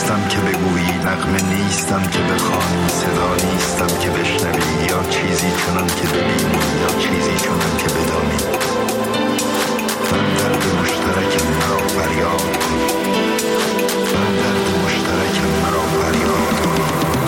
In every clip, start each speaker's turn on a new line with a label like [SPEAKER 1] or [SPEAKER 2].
[SPEAKER 1] نیستم که بگویی، نغمه نیستم که بخوانی، صدا نیستم که بشنوی، یا چیزی چنان که ببینی یا چیزی چنان که بدانی. من درد مشترک مرا فریاد کن، من درد مشترک مرا فریاد کن.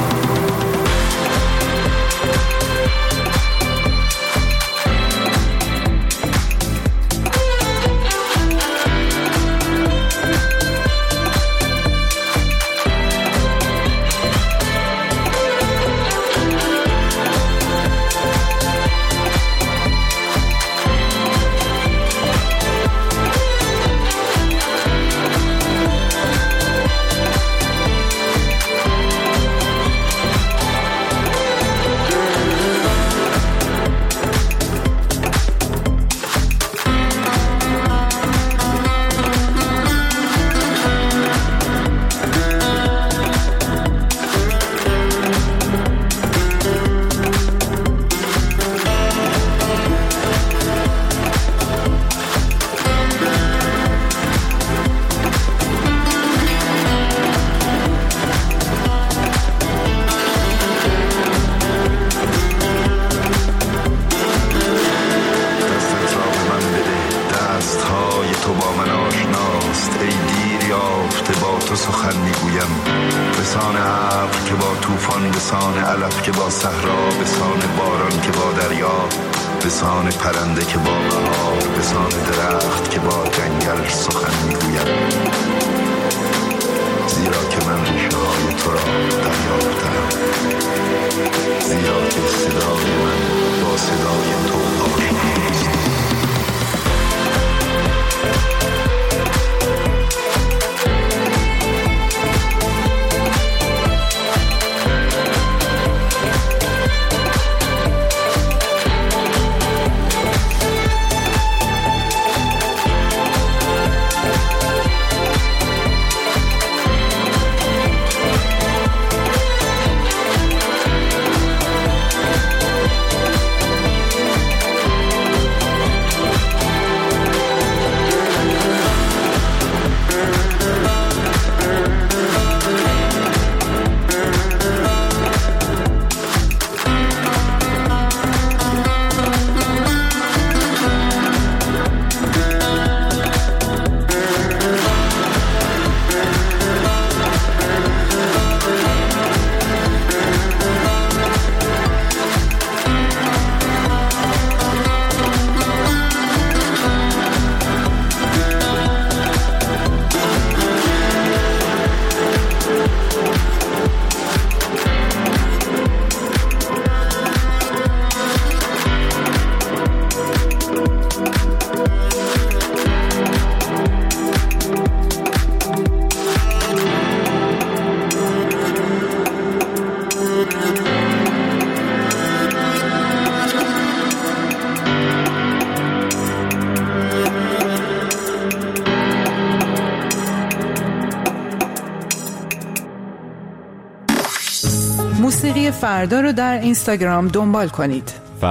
[SPEAKER 2] موسیقی فردا رو در اینستاگرام دنبال کنید.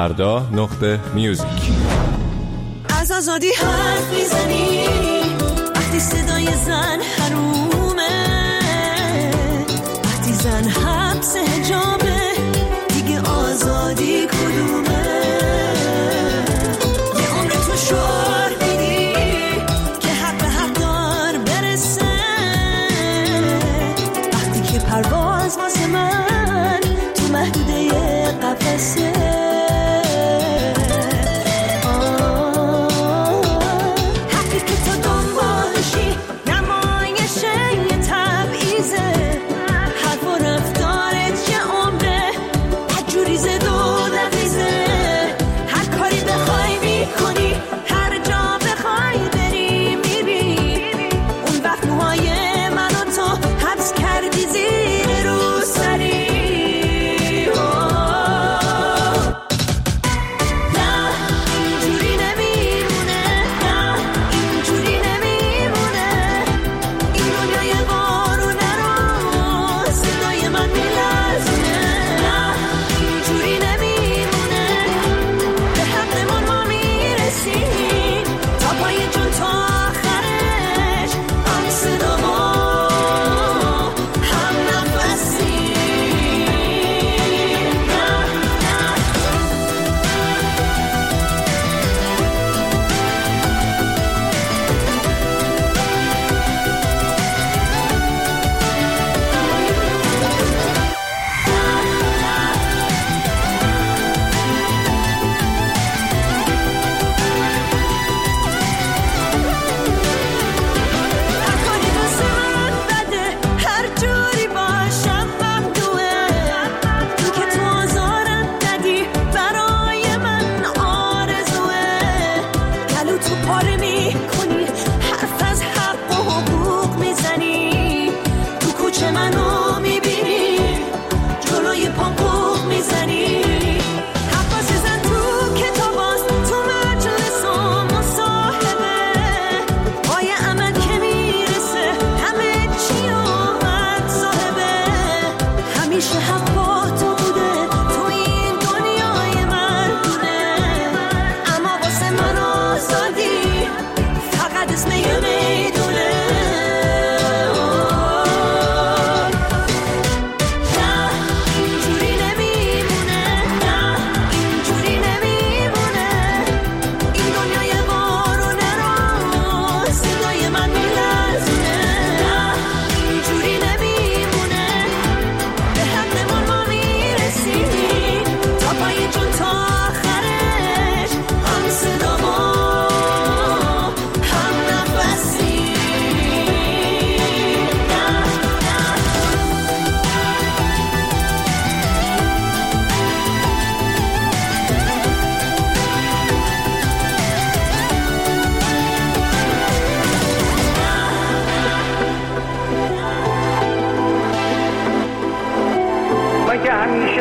[SPEAKER 3] فردا.music.
[SPEAKER 4] از آزادی حرف میزنی وقتی صدای زن حرومه، وقتی زن حبس حجابه دیگه آزادی کدومه؟ یه عمر تو شعار میدی که حق به حق دار برسه، وقتی که پرواز واسه من تو محدوده قفسه. حقی که تو دنبالشی نمای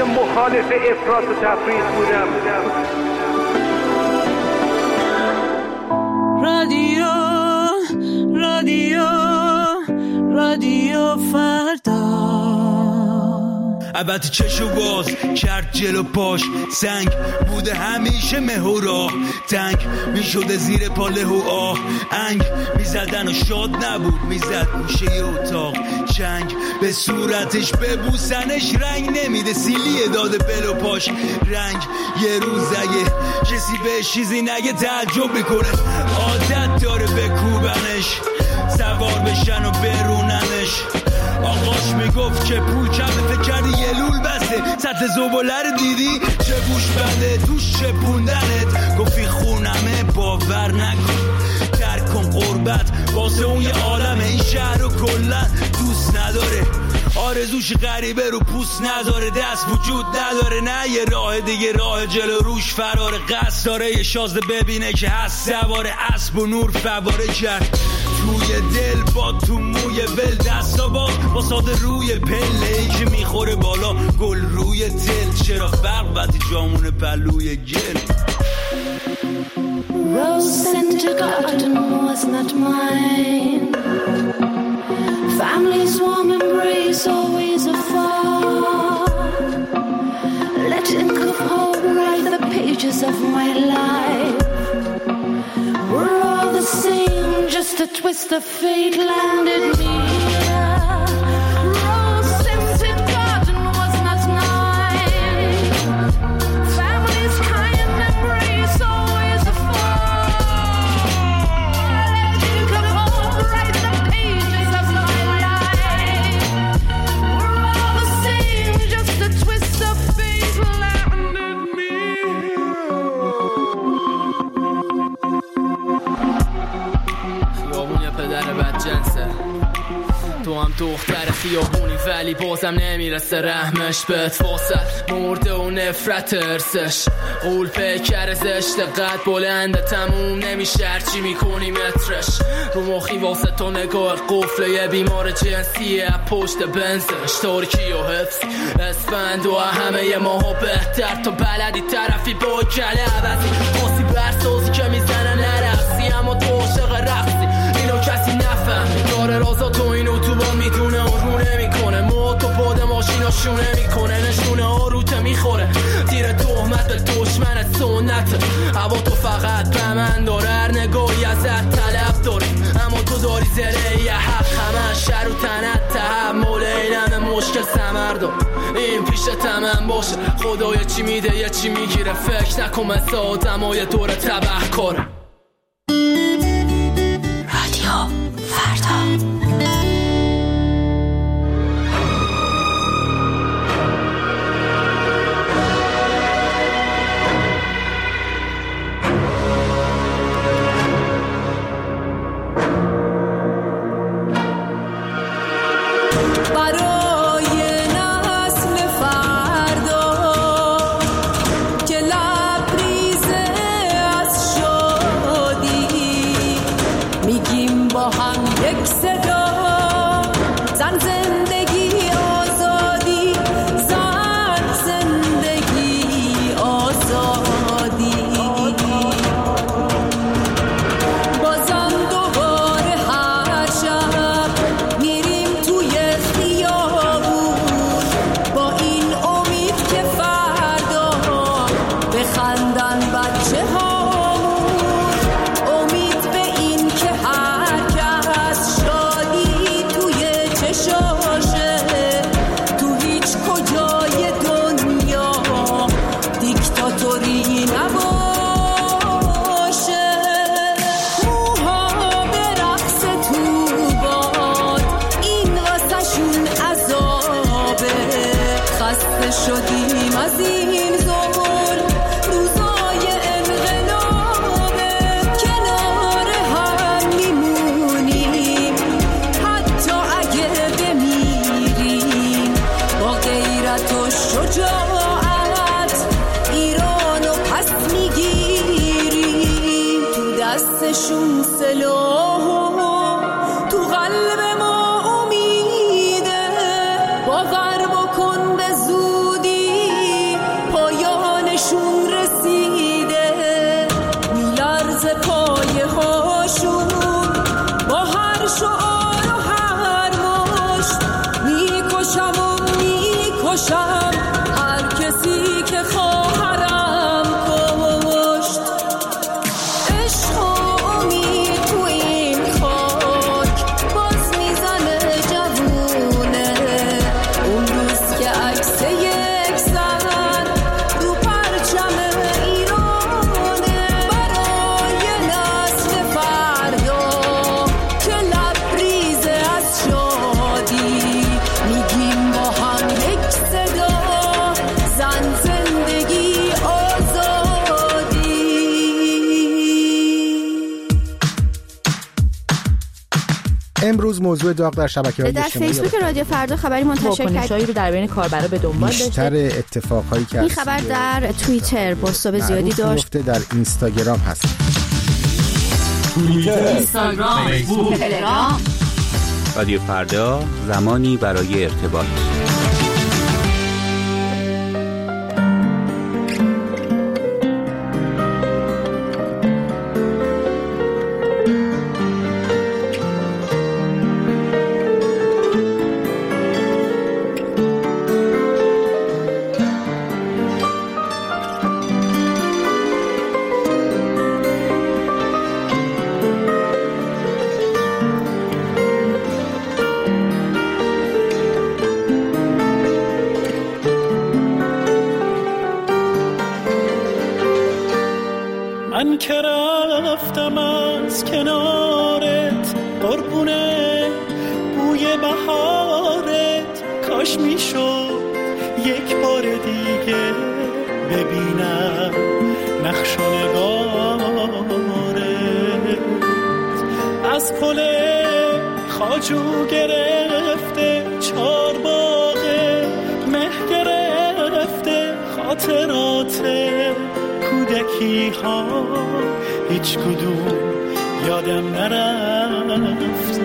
[SPEAKER 5] مخالف افراط و تفریط بودم.
[SPEAKER 4] رادیو فردا.
[SPEAKER 6] البته چشو باز کرد جلو پاش، سنگ بوده همیشه مهورا، تنگ میشده زیر پاله و آه، انگ میزدن و شاد نبود، میزد گوشه اتاق، چنگ به صورتش ببوسنش رنگ نمیده، سیلیه داده بلو پاش رنگ. یه روز اگه کسی به چیزی نگه تعجب میکنه، عادت داره بکوبنش، سوار بشن و بروننش. آقاش میگفت که پول کمه، فکر کردی یه لول بسته، سطح زباله رو دیدی چه بوش بنده توش چپوندنت. گفتی خونمه باور نکن، ترک کن قربت واسه اون یه عالمه، این شهر رو کلن دوست نداره، آرزوش غریبه رو پوست نداره، دست وجود نداره، نه یه راه دیگه راه جلو روش فراره، قصد داره یه شازده ببینه که هست سواره اسب و نور فواره کرد توی دل با تو موی ول، دستا با ساده روی پله ای که میخوره بالا گل روی تل، چرا فرق وقتی جامون پلوی گل.
[SPEAKER 4] Rose scented garden was not mine, family's warm embrace always afar, letting go write the pages of my life. We're all the same, just a twist of fate landed me. Rose scented garden was not mine, family's kind embrace always afar, letting go write the pages of my life. We're all the same, just a twist of fate landed me.
[SPEAKER 7] خیابون یه پدر بدجنسه، تو هم دختر خیابونی ولی بازم نمیرسه رحمش بهت، فاصل مرده و نفرت ارسش، قول پیکر زشت قد بلنده تموم نمیشه هرچی میکنی مترش، رو مخی واسه تو نگاه قفله یه بیمار جنسیه پشت بنزش، ترکی و حفظ اسفند و همه ماها بهتر، تو بلدی طرفی با کله عوضی، خاصی برسازی که میزنه نرقصی، اما تو عاشق رقصی اینو کسی نفهمی، داره رازا تو اینو تو با میدونه اون رو نمیکنه، موتو باد ماشینا شونه میکنه، نشونه آروته میخوره تیر تهمت به دشمنت سنته، هوا تو فقط به من داره، هر نگاهی ازت طلب داره، اما تو داری زره یه حق، همه شر و تنت تحمل اینم مشکل سمردم، این پیش تمام باشه خدای چی میده یه چی میگیره، فکر نکن مثل آدمای دور تبه کاره.
[SPEAKER 4] رادیو فردا. شدیم از این زمان روزای انقلابه، کنار هم میمونیم حتی اگه بمیریم، با غیرت و شجاعت ایرانو پس میگیریم، تو دستشون سلاح تو قلب ما امیده، باور بکن به زودی
[SPEAKER 8] بکشم هر کسی که خواهرم کشت. عشق و امید تو این خاک باز میزنه جوونه. اون روز که عکس یک زن دو پرچم ایرانه، برای نسل فردا که لبریزه از شادی میگیم با هم یک صدا، زن زندگی آزادی.
[SPEAKER 9] امروز موضوع داغ در شبکه‌های
[SPEAKER 10] در
[SPEAKER 9] اجتماعی
[SPEAKER 10] فیسبوک رادیو فردا خبری منتشر کرد
[SPEAKER 2] رو در بین کاربرا به دنبال
[SPEAKER 9] بیشتر
[SPEAKER 2] داشته.
[SPEAKER 9] اتفاقهایی که
[SPEAKER 10] این خبر در توییتر بازتاب زیادی داشت.
[SPEAKER 9] در اینستاگرام هست.
[SPEAKER 10] اینستاگرام، فیسبوک، تلگرام.
[SPEAKER 11] رادیو فردا، زمانی برای ارتباط.
[SPEAKER 12] من که رفتم از کنارت قربونه بوی بهارت، کاش میشد یک بار دیگه ببینم نقش و نگارت. از پل خواجو گرفته چارباغ مه گرفته خاطرات کودکی ها، هیچ کدوم یادم نرفته.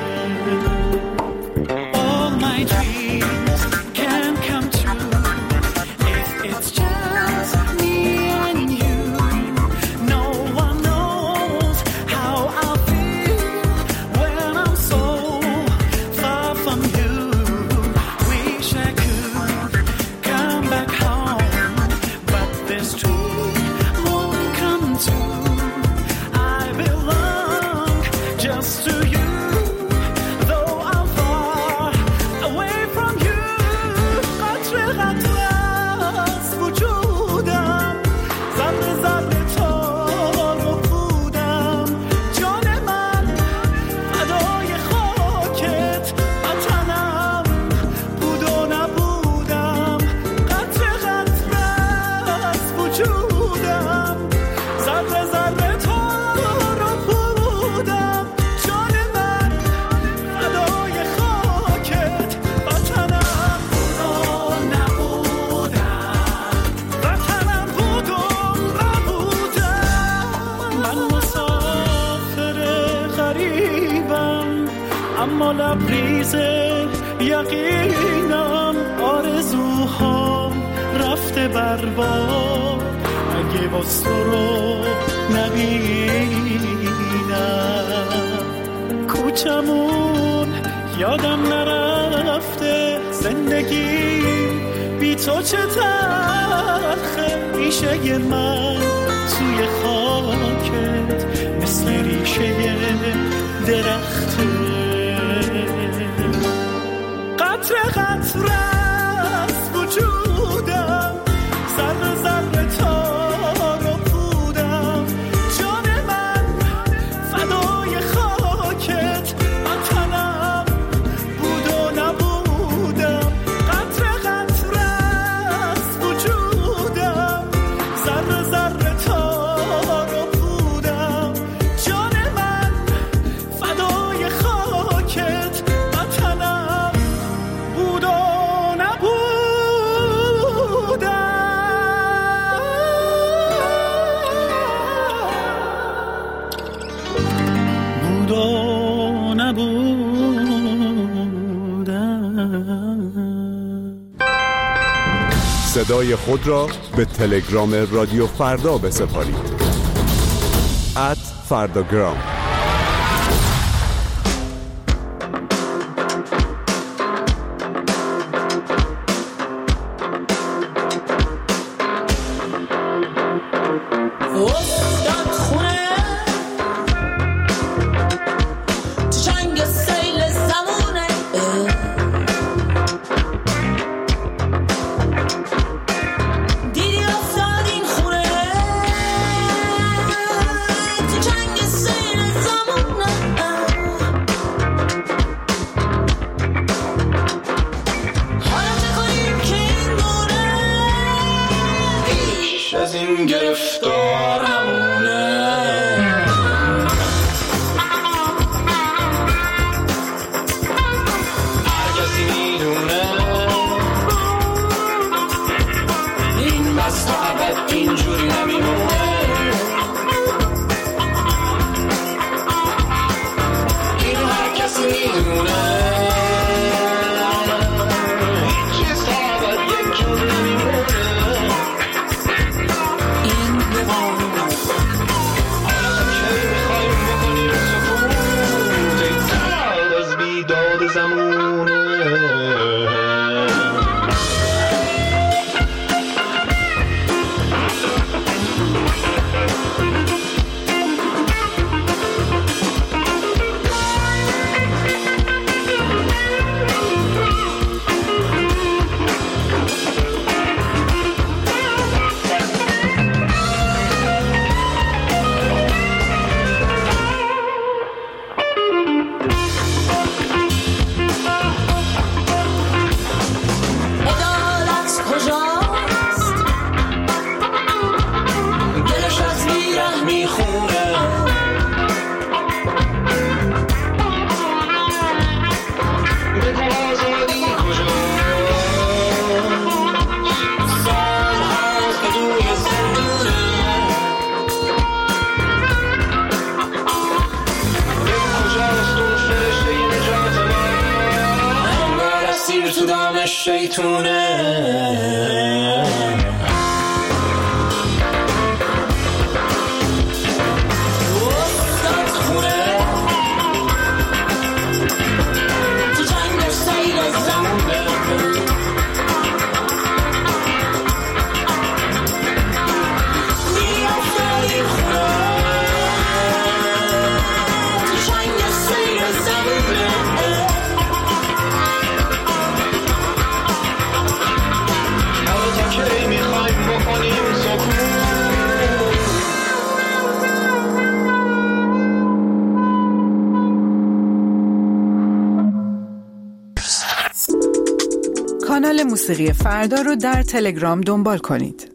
[SPEAKER 12] All my dreams can come true if it's just me and you. No one knows how I feel when I'm so far from you. Wish I could come back home, but this dream won't come true. I belong just to you, though I'm far away from you. قطره قطره از وجودم، ذره ذره تار و پودم. جان من فدای خاکت، وطنم بود و نبودم. قطره قطره از وجودم، ذره ذره تار و پودم. جان من فدای خاکت، وطنم بود و نبودم. وطنم بود و نبودم. من مسافر غریبم اما لبریز یقینم. آرزوهام رفته برباد اگه باز تو رو نبینم. کوچمون یادم نرفته، زندگی بی تو چه تلخه. ریشه من توی خاکت مثل ریشه درخته. قطره قطره از وجودم، ذره ذره تار و پودم. جان من فدای خاکت، وطنم بود و نبودم. قطره قطره از وجودم، ذره ذره تار و پودم. جان من فدای خاکت، وطنم بود و
[SPEAKER 3] صدای خود را به تلگرام رادیو فردا بسپارید. @فرداگرام.
[SPEAKER 13] زمونه.
[SPEAKER 2] کانال موسیقی فردا رو در تلگرام دنبال کنید.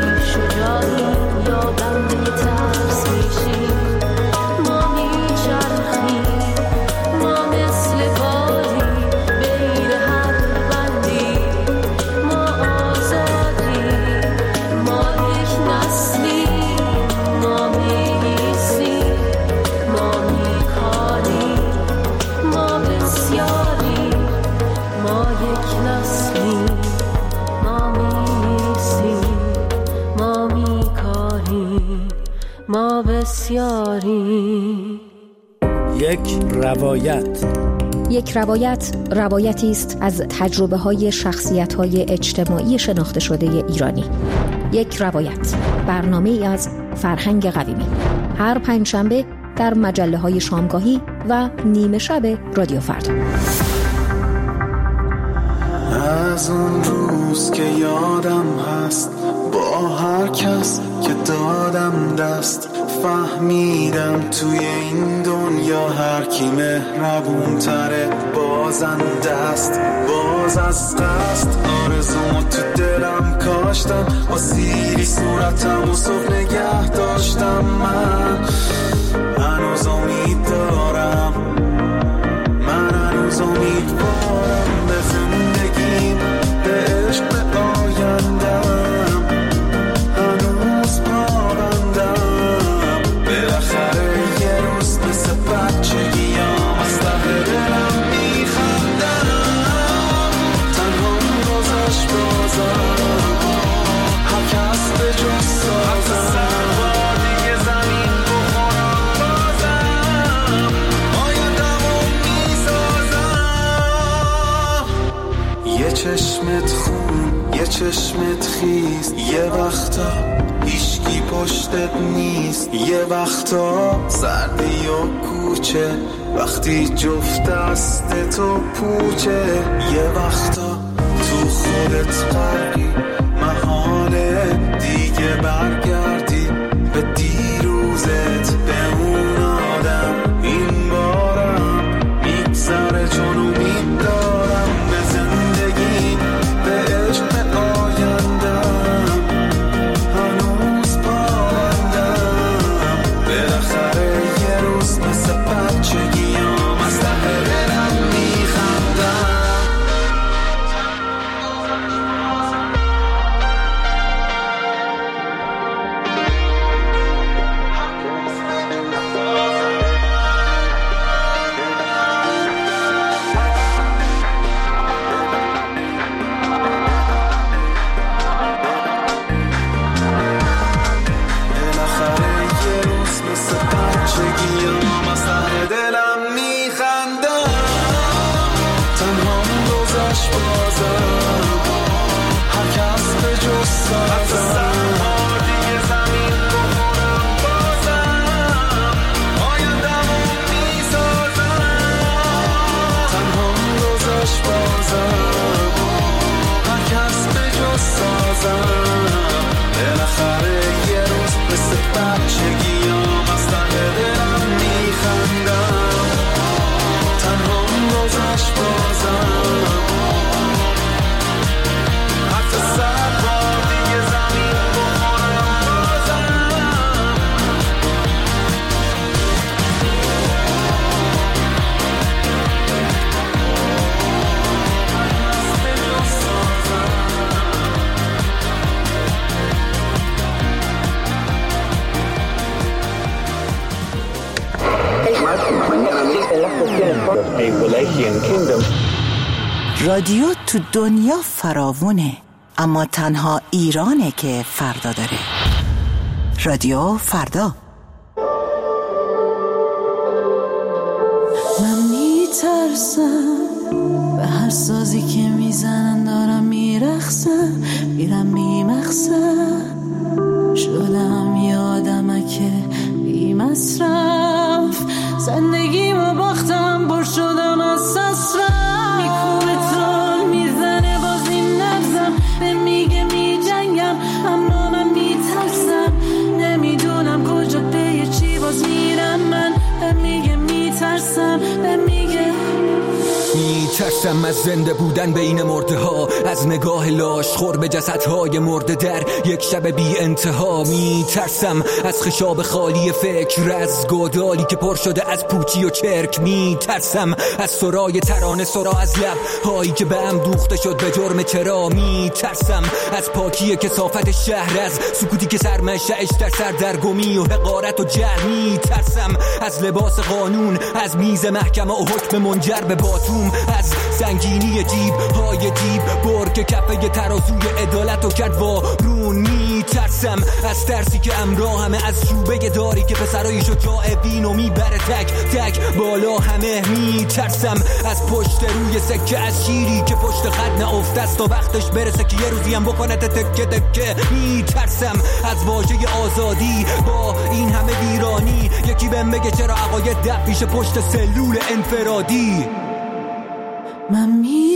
[SPEAKER 8] شجاعی یا بنده ترس میشی ما میچرخیم
[SPEAKER 13] یک روایت روایتی است از تجربه‌های شخصیت‌های اجتماعی شناخته شده ایرانی. یک روایت، برنامه‌ای از فرهنگ قویمی. هر پنجشنبه در مجله‌های شامگاهی و نیمه شب رادیو فردا.
[SPEAKER 14] از اون روز که یادم هست با هر کس که دادم دست، فهمیدم توی این دنیا هر کی مهربون تره بازنده است. باز از قصد آرزومو تو دلم کاشتم، با سیری صورتم و صبح نگه داشتم. من هنوز امید دارم، من هنوز امیدوارم به زندگیم، به عشق، به آیندم. هنوز پابندم، بالاخره یه روز مثل بچگیام از ته دلم میخندم. تنها گذشت بازم، هر کس به جز سازم. بار دیگه زمین بخورم بازم، آیندمو میسازم. یه چشمت خون، یه چشمت خیز، یه وقتا هیچکی پشتت نیست. یه وقتا سردی و کوچه وقتی جفت دست تو پوچه. یه وقتا تو خودت غرقی، محاله دیگه برگردی به دیروزت، به اون آدم. این بارم میگذره چون امید دارم به زندگی، به عشق، به آیندم. هنوز پابندم، بالاخره یه روز مثل بچگیام از ته دلم میخندم.
[SPEAKER 15] رادیو تو دنیا فراوونه، اما تنها ایرانه که فردا داره. رادیو فردا.
[SPEAKER 8] من میترسم به هر سازی که میزنن، دارم میرخصم، میرم میمخصم. شدم یادمه که بی مصرف زندگیمو باختم، بر شدم از سسرم. میکوبه تون میزنه باز این نفسم، به میگه میجنگم اما من میترسم. نمیدونم کجا به چی باز میرم من، به میگه میترسم، به میگه
[SPEAKER 16] میترسم از زنده بودن بین مرده ها، از نگاه لاش خور به جسدهای مرده در یک شب بی انتها. میترسم از خشاب خالی فکر، از گودالی که پر شده از پوچی و چرک. میترسم از سرای ترانه، سرا از لب هایی که به هم دوخته شد به جرم چرا. میترسم از پاکی کثافت شهر، از سکوتی که سرمشه‌اش در سردرگمی و حقارت و جهل. میترسم از لباس قانون، از میز محکمه و حکم منجر به باتوم، از سنگینی جیب های دیب بر که کفه ترازوی عدالت و کرد وارون. میترسم از ترسی که امراه همه از چوبه داری که پسرای شجاع وینو میبره تک تک بالا همه میترسم از پشت روی سکه از شیری که پشت خط نافته است تا وقتش برسه که یه روزی هم بکنه تکه تکه میترسم از واژه آزادی با این همه ویرانی یکی بهم بگه چرا عقاید دب پیش پشت سلول انفرادی
[SPEAKER 8] من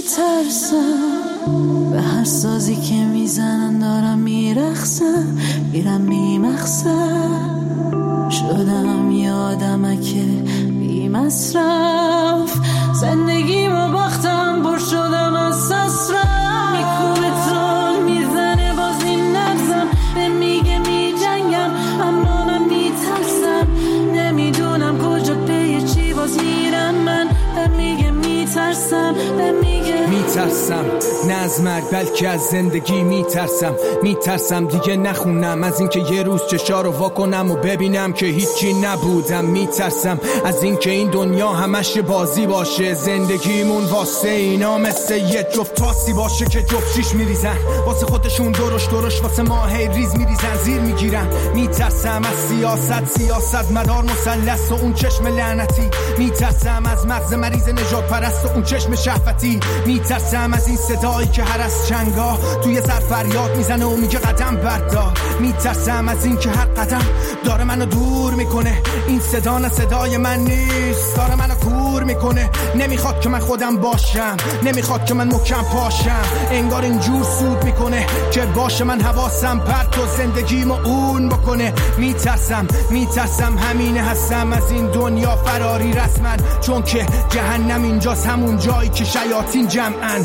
[SPEAKER 8] میترسم به هر سازی که میزنن دارم میرخصم میرم بیمقصد شدم یادمه که بی مصرف زندگیمو باختم بر شدم از سسرم میکوبه تون میزنه باز این نفسم به میگه میجنگم اما من میترسم نمیدونم کجا پی چی باز میرم من به میگه میترسم به میگه
[SPEAKER 16] میترسم نه از مرگ بلکه از زندگی میترسم دیگه نخونم از اینکه یه روز چشا رو واکنم و ببینم که هیچی نبودم میترسم از اینکه این دنیا همش بازی باشه زندگیمون واسه اینا مثل یه جفت تاسی باشه که جفتیش میریزن واسه خودشون درش واسه ما هی ریز میریزن زیر میگیرن میترسم از سیاست مدار مثلث و اون چشم لعنتی میترسم از مغز مریض نجات پرست و اون چشم شهوتی میترسم از این صدایی که هر از چنگا توی سر فریاد میزنه و میگه قدم بردار میترسم از این که هر قدم داره منو دور میکنه این صدا نه صدای من نیست داره منو کور میکنه نمیخواد که من خودم باشم نمیخواد که من محکم پاشم انگار اینجور سود میکنه که باشه من حواسم پرت و زندگیمو اون بکنه میترسم همینه هستم از این دنیا فراری رسما چون که جهنم اینجاست همون جایی که شیاطین جمعن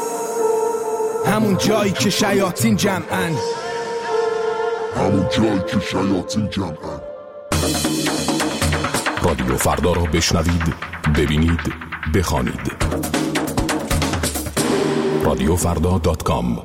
[SPEAKER 17] رادیو فردا رو بشنوید ببینید بخوانید radiofrda.com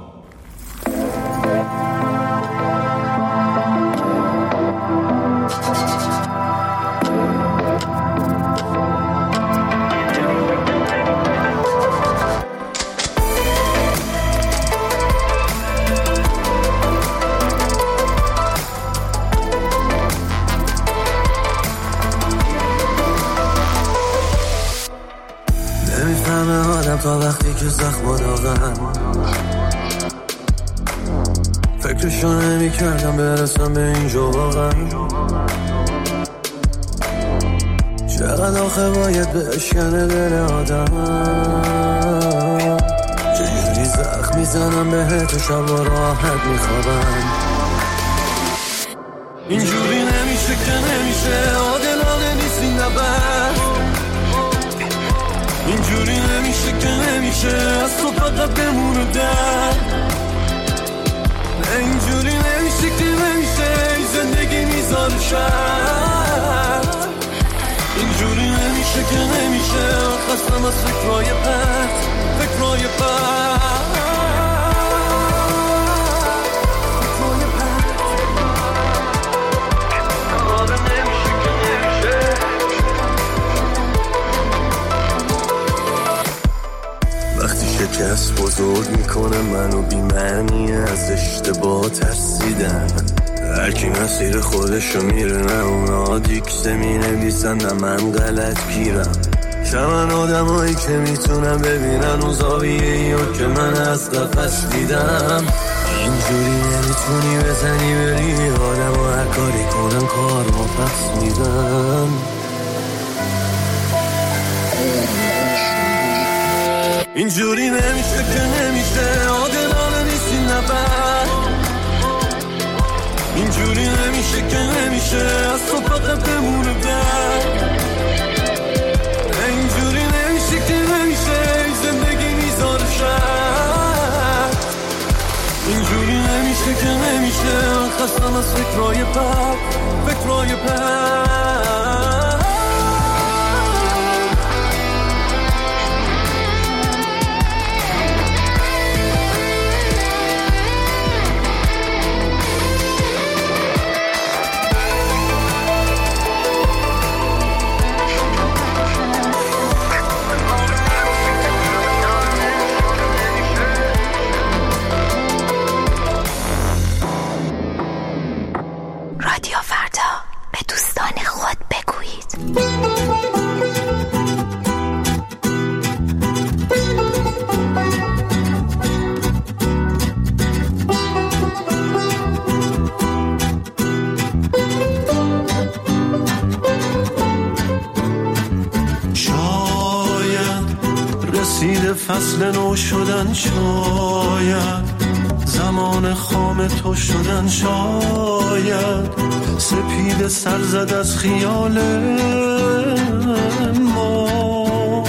[SPEAKER 18] تا وقتی که زخم داغم فکرشو نمی کردم برسم به اینجا واقعا چقدر آخه باید بشکنه دل آدم چجوری زخم میزنم بهت و شب و راحت میخوابم اینجوری نمیشه که نمیشه عادلانه نیست این نبرد اینجوری نمیشه که نمیشه از تو فقط بمونه در اینجوری نمیشه که نمیشه زندگی میذاره شد اینجوری نمیشه که نمیشه خستم از فکرهای پرت شکست بزرگ میکنه منو بی‌معنی از اشتباه ترسیدن هرکی مسیر خودشو میره نه اونا دیکسه مینویسن نه من غلط گیرم شمن آدمایی که میتونم ببینن و زاویه‌ایو که من از قفس دیدم اینجوری نمیتونی بزنی بری آدم و هر کاری کنم کار ما پس میدم اینجوری نمیشه که نمیشه عادلانه نیست این نبرد اینجوری نمیشه که نمیشه از تو فقط بمونه در اینجوری نمیشه که نمیشه زندگی میذاره شد اینجوری نمیشه که نمیشه خستم از فکرهای بد رسید فصل نو شدن، شاید زمان خام تو شدن، شاید سپید سر زد از خیال ما،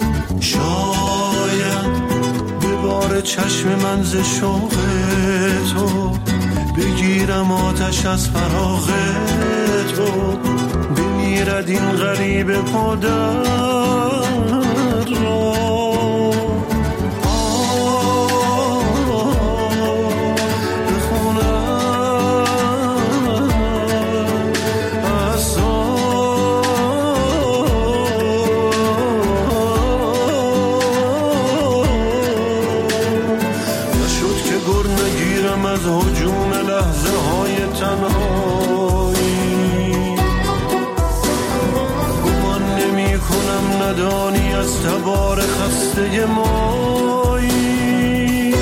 [SPEAKER 18] شاید به بار چشم من ز شوق تو بگیرم آتش از فراغ تو، بمیرد این غریب پادر را. ندانی از تبار خسته مایی،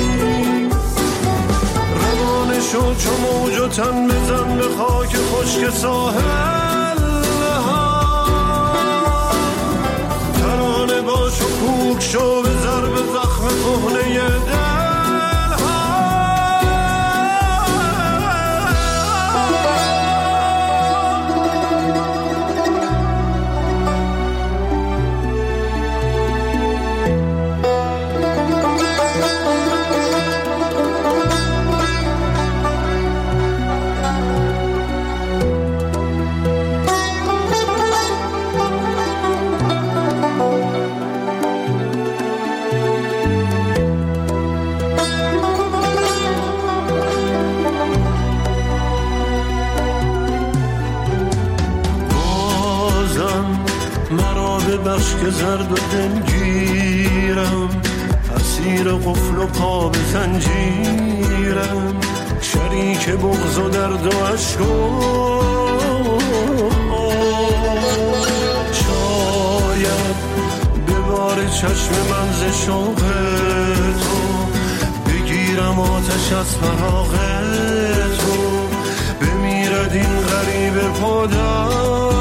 [SPEAKER 18] روانه شو چو موج و تن بزن به خاک خشک ساحل ها، ترانه باش و کوک شو به ضرب زخم کهنه دل. که زرد و دلگیرم، اسیر قفل و پا به زنجیرم، شریک بغض و درد و عشق و شاید به بار چشم من ز شوق تو بگیرم آتش از فراغ تو، بمیرد این غریب پادر.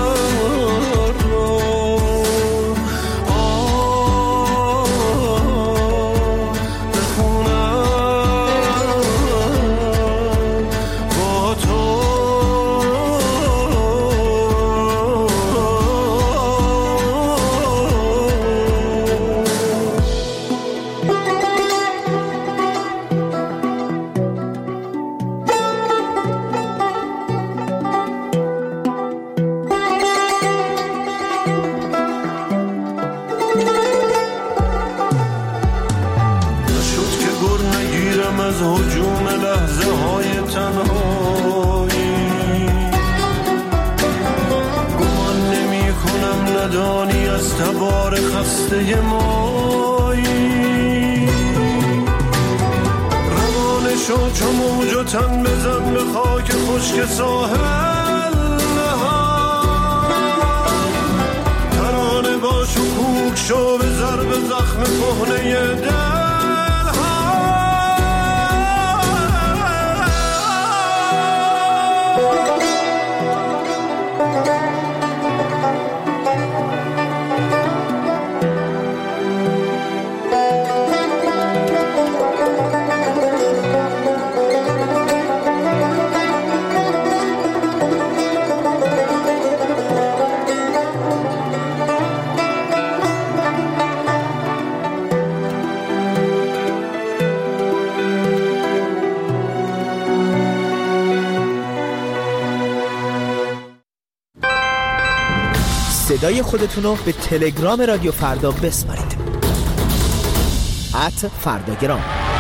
[SPEAKER 18] تبار خسته مایی، روانه شو چو موج و تن بزن به خاک خشک ساحل ها، ترانه باش و کوک شو به ضرب زخم کهنه دل.
[SPEAKER 19] صدای خودتونو به تلگرام رادیو فردا بسپارید. @فرداگرام.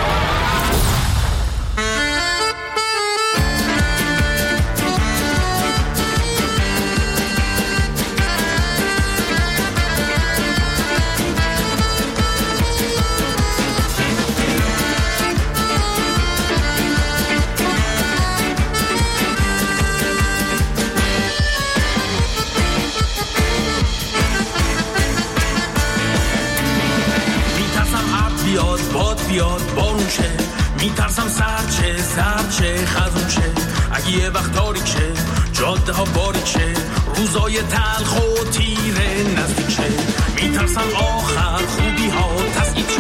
[SPEAKER 20] بیاد بارون شه، میترسم سرد شه خزون شه، اگه یه وقت تاریک شه، جاده ها باریک شه، روزای تلخ و تیره نزدیک شه، میترسم آخر خوبی ها تسکیت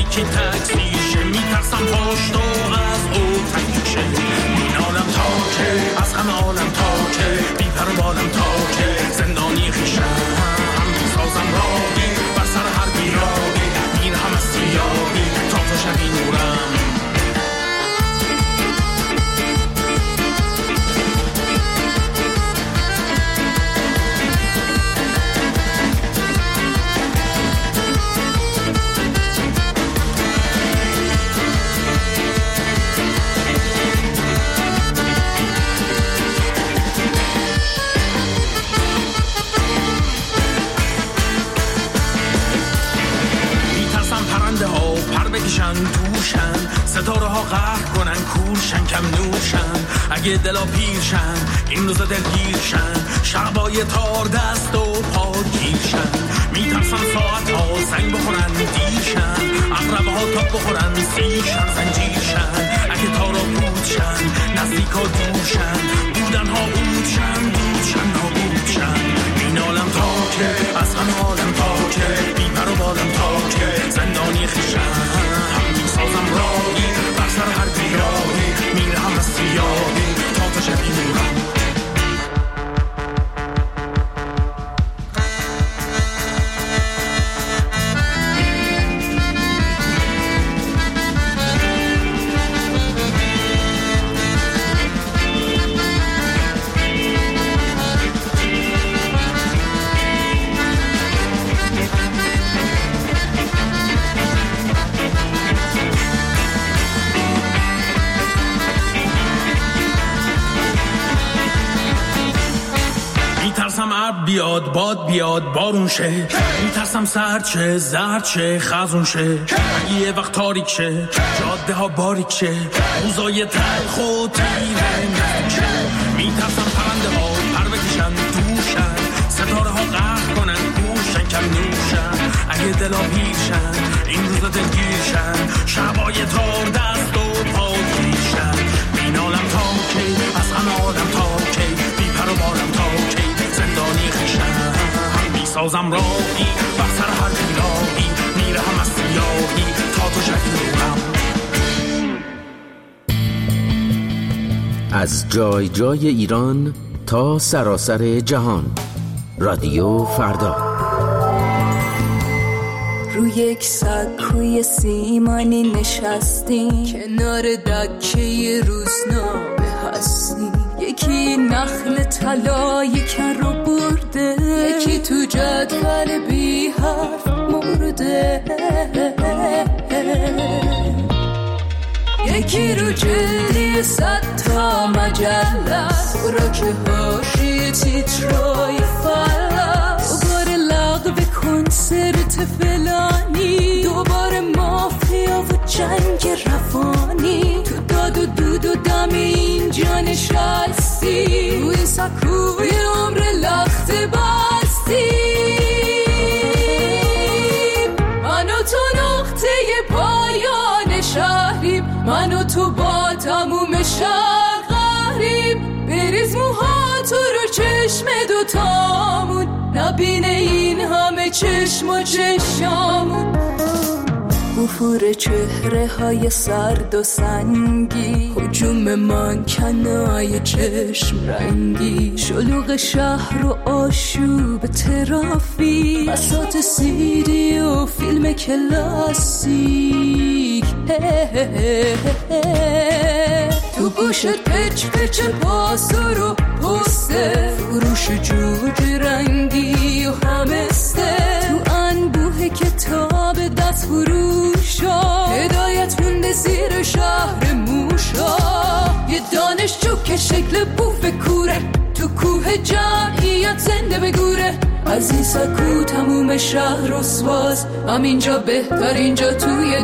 [SPEAKER 20] تاریکی تکسیشه میترسم پشت و از او تکیشه مینالم تا که از همه عالم تا که بیپر و بالم تا که زندانی خیشم میسازم راهی بر سر هر بیراهی میرهم از سیاهی تا تو شبی نورم توشن ستاره ها قهر کنن کورشن کم نوشن اگه دلا پیرشن این روزا دلگیرشن شعبای تار دست و پا گیرشن میترسن ساعت ها زنگ بخورن دیرشن اقربه ها تا بخورن سیرشن زنجیرشن اگه تارا پودشن نزدیک ها دورشن بودن ها بودشن بودشن ها بودشن مینالم تا که از همه عالم تا که بیپر و بالم تا که زندانی خیشن سازم راهی بر سر هر بیراهی میرهم از سیاهی تا تو شبی نورم بیاد باد بیاد بارون شه میترسم سرد شه زرد شه خزون شه اگه یه وقت تاریک شه جاده ها باریک شه روزای تلخ و تیره شه میترسم پرنده ها پر بکشن دوشن ستاره ها قهر کنن گوشن کم نوشن اگه دلا پیرشن این روزا دلگیرشن شبای تار دست و پا گیرشن مینالم تا کی از همه آدم تا کی بیپر و بالم تا کی زندانی خیشم میسازم راهی بر سر هر بیراهی میرهم از سیاهی تا تو شبی نورم
[SPEAKER 21] از جای جای ایران تا سراسر جهان رادیو فردا
[SPEAKER 8] روی یک سکوی سیمانی نشستیم کنار دکه روزنامه هستیم یکی نخل طلای کر رو برده یکی تو جدول بی حرف مرده یکی رو جلدی 100 تا مجله خوراک حاشیه تیترای فلس دوباره لغو کنسرت فلانی دوباره مافیا و جنگ روانی تو داد و دود و دم اینجا نشستی روی سکوی عمر لخت بستی من و تو نقطه پایان شهریم من و تو با تموم شهر قهریم بریز موها تو رو چشم دوتامون نبینه این همه چشم و چشامون گفور چهره های سرد و سنگی هجوم منکنای چشم رنگی شلوغ شهر و آشوب ترافیک بساط سیدی و فیلم کلاسیک تو گوشت پچ پچ پاسور و پسته فروش جوجه رنگی و همسته تو انبوه کتاب دست فروشا هدایت مونده زیر شهر موشا یه دانشجو که شکل بوف کوره تو کوه جمعیت زنده بگوره از این سکو تموم شهر رسواست همینجا بهترین جا توی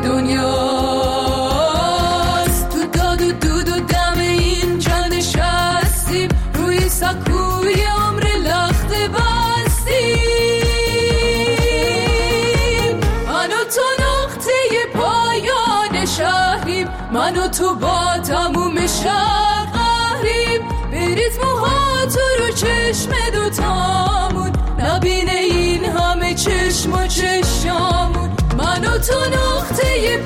[SPEAKER 8] دنیاست تو داد و دود و دم اینجا نشستیم روی سکوی عمر لخت بستیم من و تو نقطه پایان شهریم من و تو با تموم شهر قهریم بریز موها تو رو چشم دوتامون نبینه این همه چشم و چشامون من و تو نقطه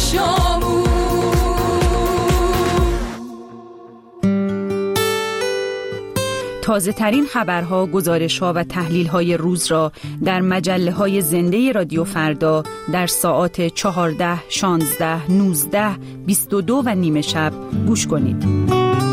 [SPEAKER 8] چشامون.
[SPEAKER 2] تازه ترین خبرها، گزارش‌ها و تحلیل‌های روز را در مجله‌های زنده رادیو فردا در ساعات 14، 16، 19، 22 و نیم شب گوش کنید.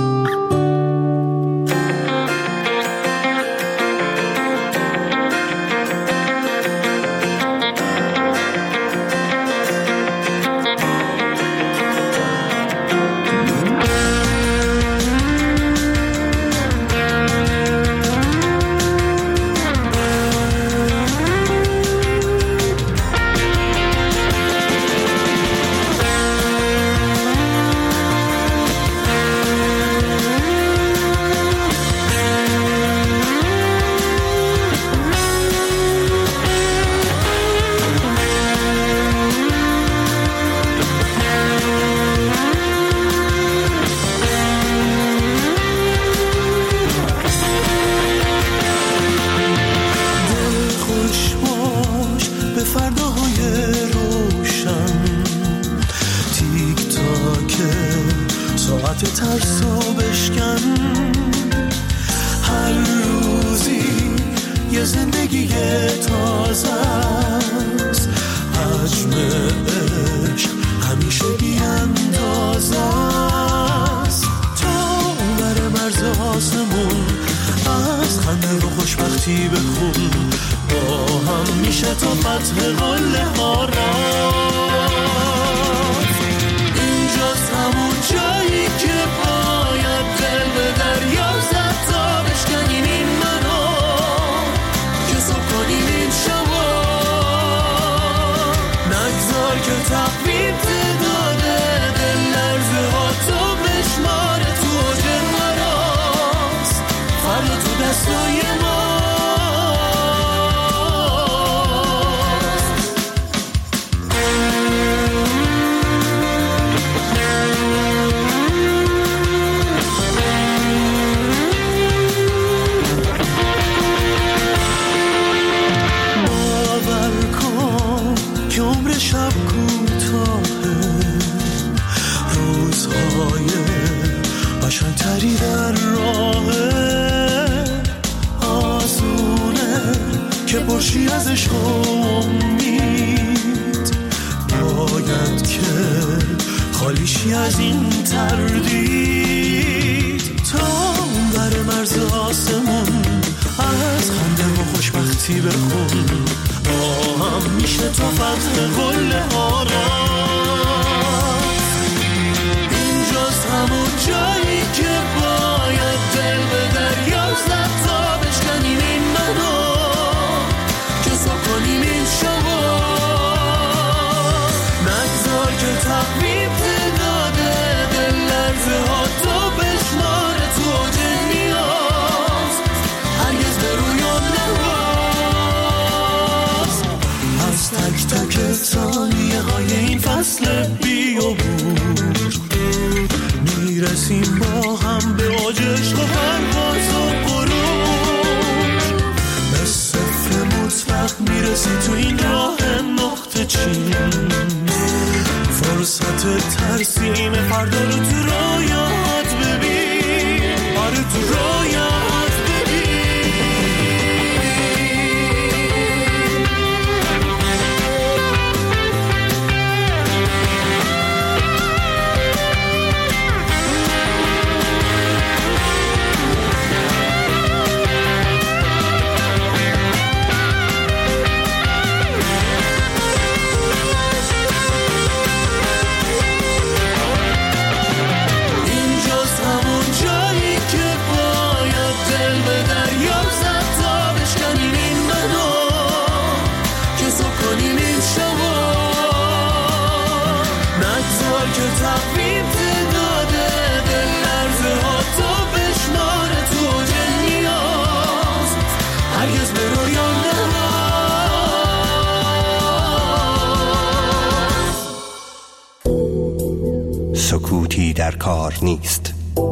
[SPEAKER 1] سکوتی در کار نیست.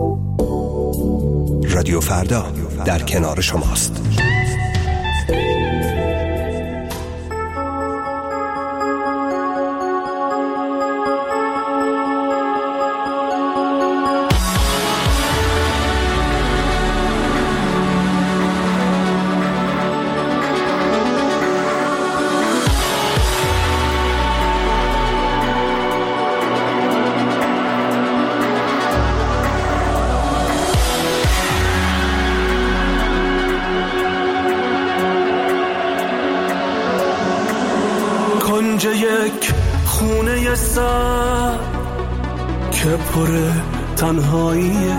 [SPEAKER 1] رادیو فردا در کنار شماست.
[SPEAKER 14] اینجا یک خونه سر که پر تنهاییه،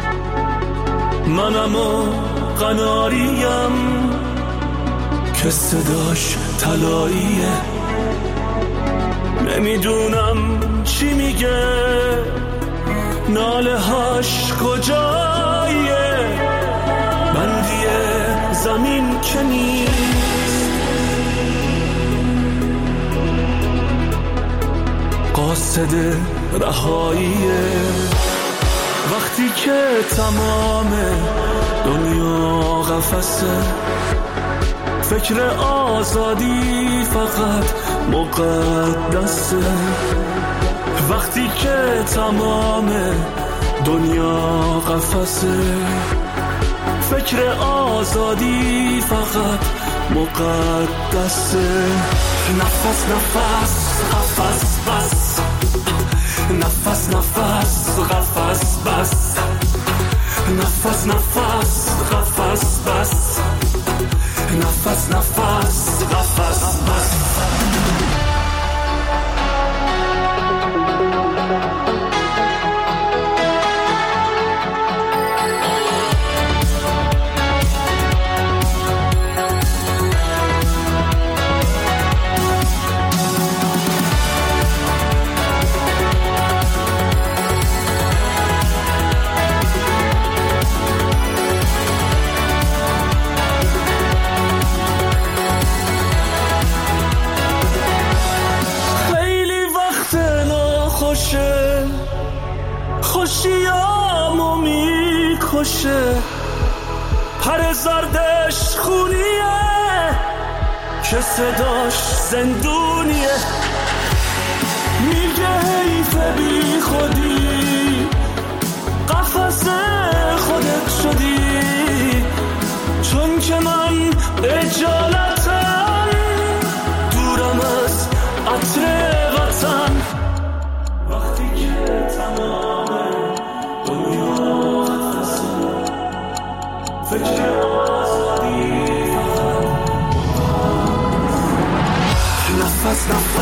[SPEAKER 14] منم و قناریم که صداش طلاییه. نمیدونم چی میگه، ناله هاش کجاییه، بندی زمین که نیست، قاصد رهاییه. وقتی که تمام دنیا قفسه، فکر آزادی فقط مقدسه. وقتی که تمام دنیا قفسه، فکر آزادی فقط مقدسه. نفس نفس قفس بس، نفس نفس قفس بس، نفس نفس قفس بس، نفس نفس قفس بس. خوشیامو میکشه، پر زردش خونیه که صداش زندونیه. میگه حیف بی خودی، قفس خودت شدی، چون که من اجالتم دورم از عطر وطن. وقتی که تمام دنیا قفسه، فکر آزادی فقط نفس نفس